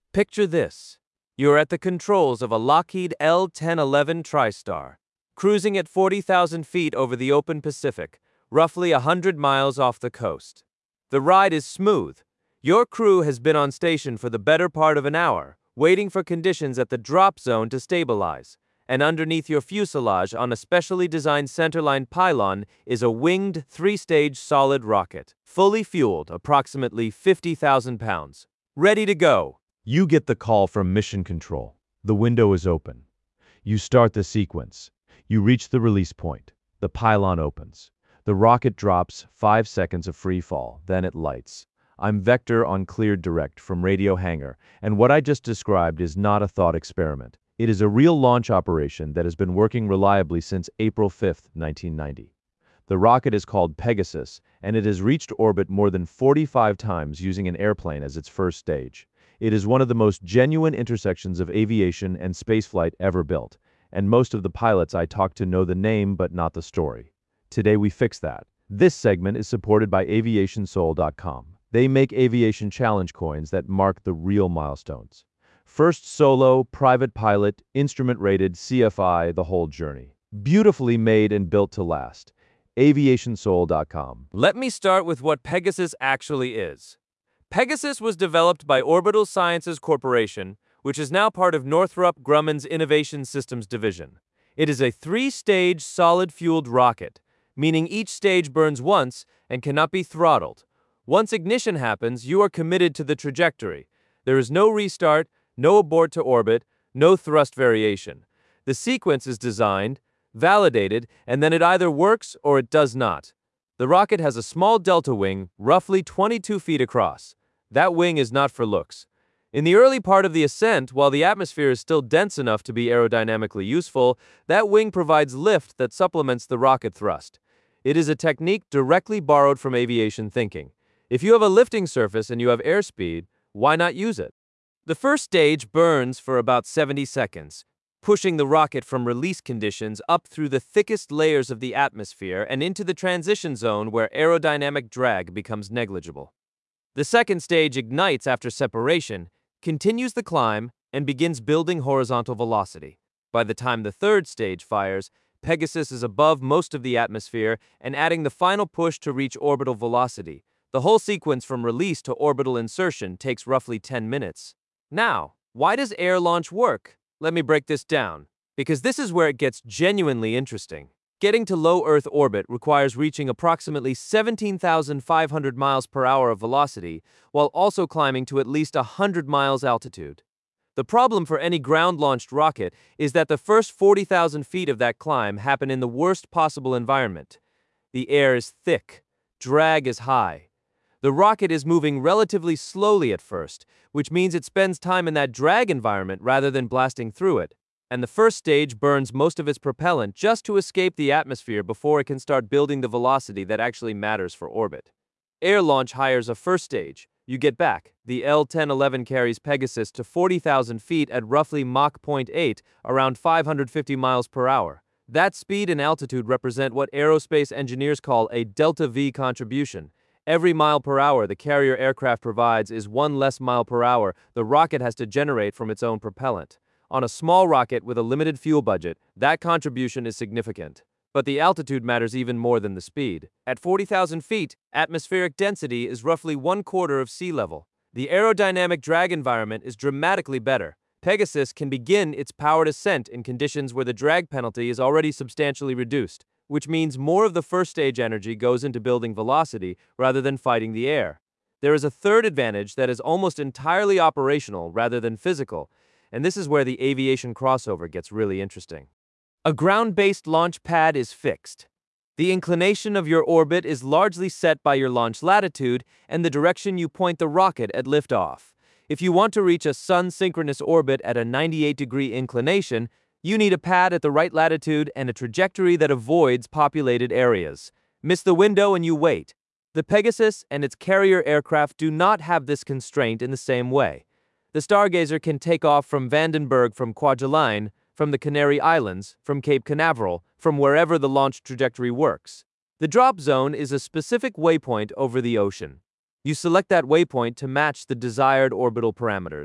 Picture this. You're at the controls of a Lockheed L-1011 TriStar, cruising at 40,000 feet over the open Pacific, roughly 100 miles off the coast. The ride is smooth. Your crew has been on station for the better part of an hour, waiting for conditions at the drop zone to stabilize. And underneath your fuselage on a specially designed centerline pylon is a winged three-stage solid rocket, fully fueled, approximately 50,000 pounds. Ready to go. You get the call from Mission Control. The window is open. You start the sequence. You reach the release point. The pylon opens. The rocket drops 5 seconds of free fall, then it lights. I'm Vector on Cleared Direct from Radio Hangar, and what I just described is not a thought experiment. It is a real launch operation that has been working reliably since April 5, 1990. The rocket is called Pegasus, and it has reached orbit more than 45 times using an airplane as its first stage. It is one of the most genuine intersections of aviation and spaceflight ever built, and most of the pilots I talk to know the name but not the story. Today we fix that. This segment is supported by AviationSoul.com. They make aviation challenge coins that mark the real milestones. First solo, private pilot, instrument-rated, CFI, the whole journey. Beautifully made and built to last. AviationSoul.com. Let me start with what Pegasus actually is. Pegasus was developed by Orbital Sciences Corporation, which is now part of Northrop Grumman's Innovation Systems division. It is a three-stage solid-fueled rocket, meaning each stage burns once and cannot be throttled. Once ignition happens, you are committed to the trajectory. There is no restart, no abort to orbit, no thrust variation. The sequence is designed, validated, and then it either works or it does not. The rocket has a small delta wing, roughly 22 feet across. That wing is not for looks. In the early part of the ascent, while the atmosphere is still dense enough to be aerodynamically useful, that wing provides lift that supplements the rocket thrust. It is a technique directly borrowed from aviation thinking. If you have a lifting surface and you have airspeed, why not use it? The first stage burns for about 70 seconds, pushing the rocket from release conditions up through the thickest layers of the atmosphere and into the transition zone where aerodynamic drag becomes negligible. The second stage ignites after separation, continues the climb, and begins building horizontal velocity. By the time the third stage fires, Pegasus is above most of the atmosphere and adding the final push to reach orbital velocity. The whole sequence from release to orbital insertion takes roughly 10 minutes. Now, why does air launch work? Let me break this down, because this is where it gets genuinely interesting. Getting to low Earth orbit requires reaching approximately 17,500 miles per hour of velocity, while also climbing to at least 100 miles altitude. The problem for any ground-launched rocket is that the first 40,000 feet of that climb happen in the worst possible environment. The air is thick, drag is high. The rocket is moving relatively slowly at first, which means it spends time in that drag environment rather than blasting through it. And the first stage burns most of its propellant just to escape the atmosphere before it can start building the velocity that actually matters for orbit. Air launch hires a first stage. You get back. The L-1011 carries Pegasus to 40,000 feet at roughly Mach 0.8, around 550 miles per hour. That speed and altitude represent what aerospace engineers call a delta V contribution. Every mile per hour the carrier aircraft provides is one less mile per hour the rocket has to generate from its own propellant. On a small rocket with a limited fuel budget, that contribution is significant. But the altitude matters even more than the speed. At 40,000 feet, atmospheric density is roughly 1/4 of sea level. The aerodynamic drag environment is dramatically better. Pegasus can begin its powered ascent in conditions where the drag penalty is already substantially reduced, which means more of the first stage energy goes into building velocity rather than fighting the air. There is a third advantage that is almost entirely operational rather than physical, and this is where the aviation crossover gets really interesting. A ground-based launch pad is fixed. The inclination of your orbit is largely set by your launch latitude and the direction you point the rocket at liftoff. If you want to reach a sun-synchronous orbit at a 98-degree inclination, you need a pad at the right latitude and a trajectory that avoids populated areas. Miss the window and you wait. The Pegasus and its carrier aircraft do not have this constraint in the same way. The Stargazer can take off from Vandenberg, from Kwajalein, from the Canary Islands, from Cape Canaveral, from wherever the launch trajectory works. The drop zone is a specific waypoint over the ocean. You select that waypoint to match the desired orbital parameters.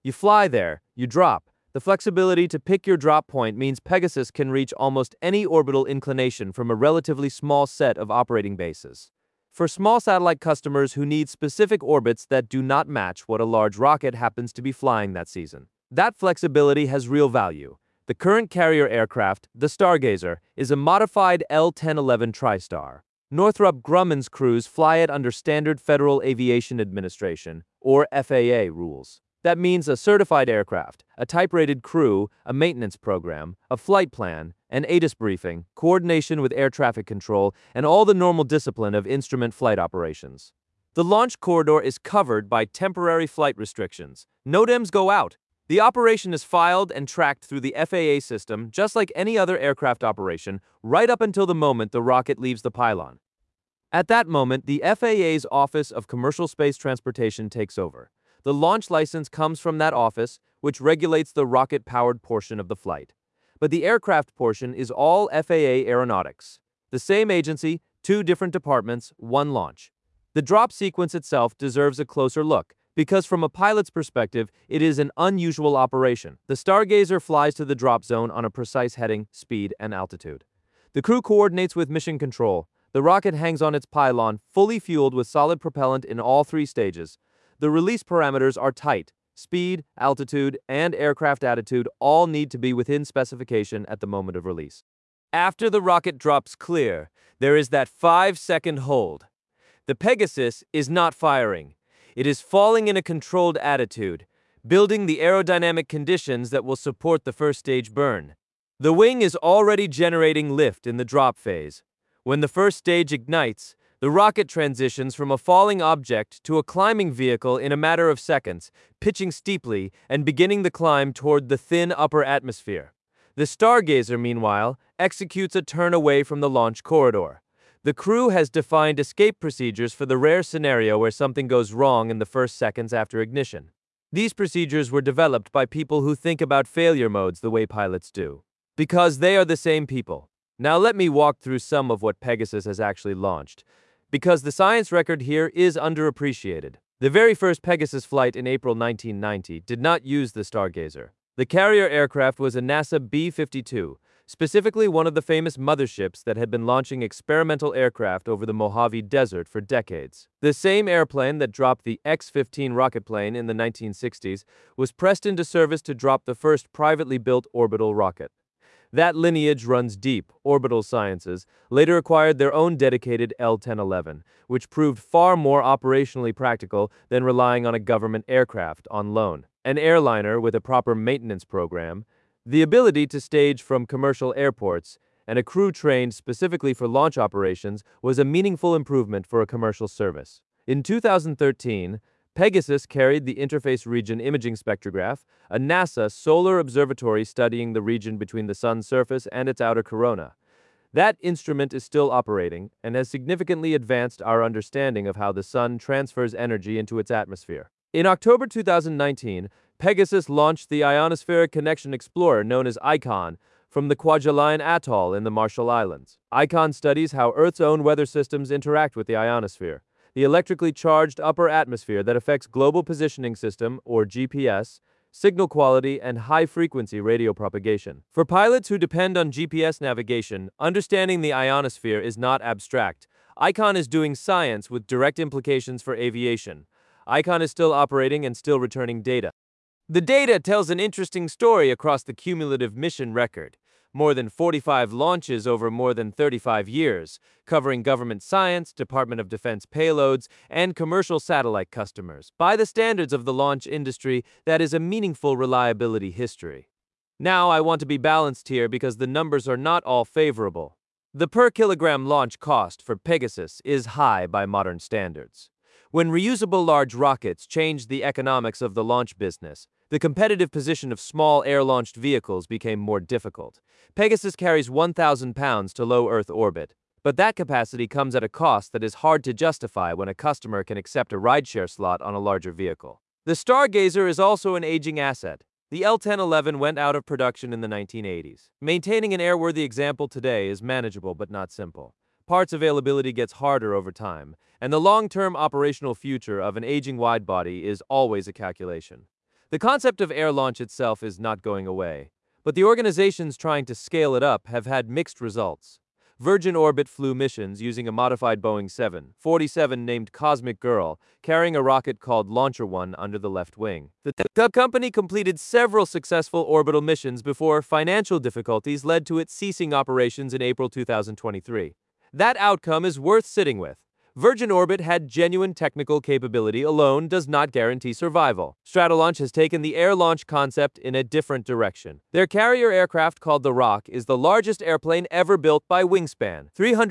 You fly there, you drop. The flexibility to pick your drop point means Pegasus can reach almost any orbital inclination from a relatively small set of operating bases. For small satellite customers who need specific orbits that do not match what a large rocket happens to be flying that season, that flexibility has real value. The current carrier aircraft, the Stargazer, is a modified L-1011 TriStar. Northrop Grumman's crews fly it under standard Federal Aviation Administration, or FAA, rules. That means a certified aircraft, a type-rated crew, a maintenance program, a flight plan, an ATIS briefing, coordination with air traffic control, and all the normal discipline of instrument flight operations. The launch corridor is covered by temporary flight restrictions. NOTAMs go out. The operation is filed and tracked through the FAA system just like any other aircraft operation, right up until the moment the rocket leaves the pylon. At that moment, the FAA's Office of Commercial Space Transportation takes over. The launch license comes from that office, which regulates the rocket-powered portion of the flight. But the aircraft portion is all FAA Aeronautics. The same agency, two different departments, one launch. The drop sequence itself deserves a closer look, because from a pilot's perspective, it is an unusual operation. The Stargazer flies to the drop zone on a precise heading, speed, and altitude. The crew coordinates with mission control. The rocket hangs on its pylon, fully fueled with solid propellant in all three stages. The release parameters are tight. Speed, altitude, and aircraft attitude all need to be within specification at the moment of release. After the rocket drops clear, there is that 5-second hold. The Pegasus is not firing. It is falling in a controlled attitude, building the aerodynamic conditions that will support the first stage burn. The wing is already generating lift in the drop phase. When the first stage ignites, the rocket transitions from a falling object to a climbing vehicle in a matter of seconds, pitching steeply and beginning the climb toward the thin upper atmosphere. The Stargazer, meanwhile, executes a turn away from the launch corridor. The crew has defined escape procedures for the rare scenario where something goes wrong in the first seconds after ignition. These procedures were developed by people who think about failure modes the way pilots do, because they are the same people. Now let me walk through some of what Pegasus has actually launched, because the science record here is underappreciated. The very first Pegasus flight in April 1990 did not use the Stargazer. The carrier aircraft was a NASA B-52, specifically one of the famous motherships that had been launching experimental aircraft over the Mojave Desert for decades. The same airplane that dropped the X-15 rocket plane in the 1960s was pressed into service to drop the first privately built orbital rocket. That lineage runs deep. Orbital Sciences later acquired their own dedicated L-1011, which proved far more operationally practical than relying on a government aircraft on loan. An airliner with a proper maintenance program, the ability to stage from commercial airports, and a crew trained specifically for launch operations was a meaningful improvement for a commercial service. In 2013, Pegasus carried the Interface Region Imaging Spectrograph, a NASA solar observatory studying the region between the Sun's surface and its outer corona. That instrument is still operating and has significantly advanced our understanding of how the Sun transfers energy into its atmosphere. In October 2019, Pegasus launched the Ionospheric Connection Explorer, known as ICON, from the Kwajalein Atoll in the Marshall Islands. ICON studies how Earth's own weather systems interact with the ionosphere, the electrically charged upper atmosphere that affects Global Positioning System, or GPS, signal quality, and high-frequency radio propagation. For pilots who depend on GPS navigation, understanding the ionosphere is not abstract. ICON is doing science with direct implications for aviation. ICON is still operating and still returning data. The data tells an interesting story across the cumulative mission record. More than 45 launches over more than 35 years, covering government science, Department of Defense payloads, and commercial satellite customers. By the standards of the launch industry, that is a meaningful reliability history. Now, I want to be balanced here because the numbers are not all favorable. The per-kilogram launch cost for Pegasus is high by modern standards. When reusable large rockets changed the economics of the launch business, the competitive position of small air-launched vehicles became more difficult. Pegasus carries 1,000 pounds to low Earth orbit, but that capacity comes at a cost that is hard to justify when a customer can accept a rideshare slot on a larger vehicle. The Stargazer is also an aging asset. The L-1011 went out of production in the 1980s. Maintaining an airworthy example today is manageable but not simple. Parts availability gets harder over time, and the long-term operational future of an aging widebody is always a calculation. The concept of air launch itself is not going away, but the organizations trying to scale it up have had mixed results. Virgin Orbit flew missions using a modified Boeing 747 named Cosmic Girl, carrying a rocket called Launcher One under the left wing. The company completed several successful orbital missions before financial difficulties led to it ceasing operations in April 2023. That outcome is worth sitting with. Virgin Orbit had genuine technical capability alone does not guarantee survival. Stratolaunch has taken the air launch concept in a different direction. Their carrier aircraft called the Rock is the largest airplane ever built by wingspan,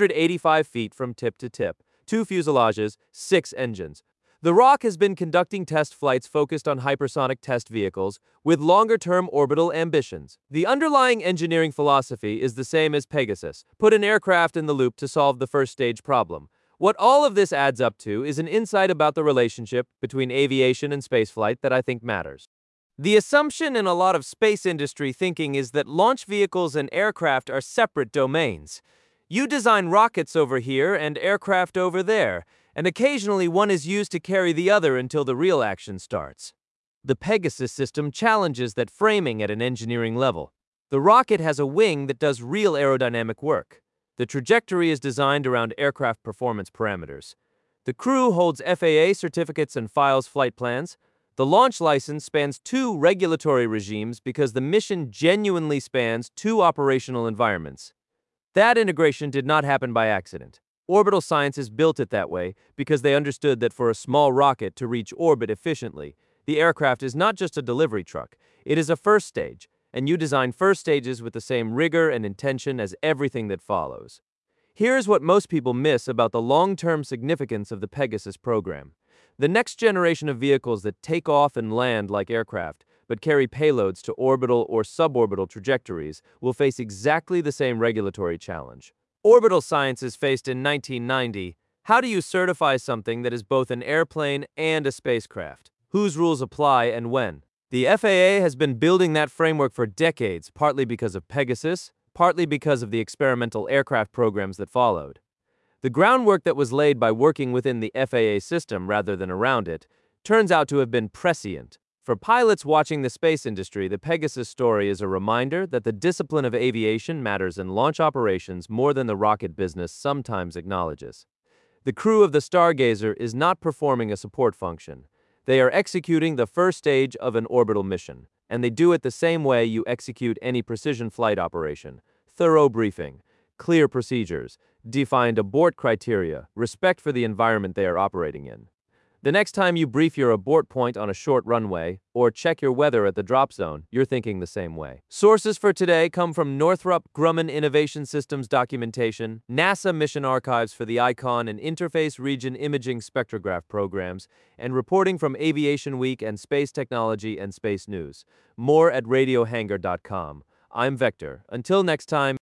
385 feet from tip to tip, 2 fuselages, 6 engines. The Rock has been conducting test flights focused on hypersonic test vehicles with longer-term orbital ambitions. The underlying engineering philosophy is the same as Pegasus: put an aircraft in the loop to solve the first stage problem. What all of this adds up to is an insight about the relationship between aviation and spaceflight that I think matters. The assumption in a lot of space industry thinking is that launch vehicles and aircraft are separate domains. You design rockets over here and aircraft over there, and occasionally one is used to carry the other until the real action starts. The Pegasus system challenges that framing at an engineering level. The rocket has a wing that does real aerodynamic work. The trajectory is designed around aircraft performance parameters. The crew holds FAA certificates and files flight plans. The launch license spans 2 regulatory regimes because the mission genuinely spans 2 operational environments. That integration did not happen by accident. Orbital Sciences built it that way because they understood that for a small rocket to reach orbit efficiently, the aircraft is not just a delivery truck, it is a first stage, and you design first stages with the same rigor and intention as everything that follows. Here's what most people miss about the long-term significance of the Pegasus program. The next generation of vehicles that take off and land like aircraft, but carry payloads to orbital or suborbital trajectories, will face exactly the same regulatory challenge. Orbital Sciences faced in 1990, how do you certify something that is both an airplane and a spacecraft? Whose rules apply and when? The FAA has been building that framework for decades, partly because of Pegasus, partly because of the experimental aircraft programs that followed. The groundwork that was laid by working within the FAA system rather than around it turns out to have been prescient. For pilots watching the space industry, the Pegasus story is a reminder that the discipline of aviation matters in launch operations more than the rocket business sometimes acknowledges. The crew of the Stargazer is not performing a support function. They are executing the first stage of an orbital mission, and they do it the same way you execute any precision flight operation: thorough briefing, clear procedures, defined abort criteria, respect for the environment they are operating in. The next time you brief your abort point on a short runway, or check your weather at the drop zone, you're thinking the same way. Sources for today come from Northrop Grumman Innovation Systems documentation, NASA mission archives for the ICON and Interface Region Imaging Spectrograph programs, and reporting from Aviation Week and Space Technology and Space News. More at radiohangar.com. I'm Vector. Until next time.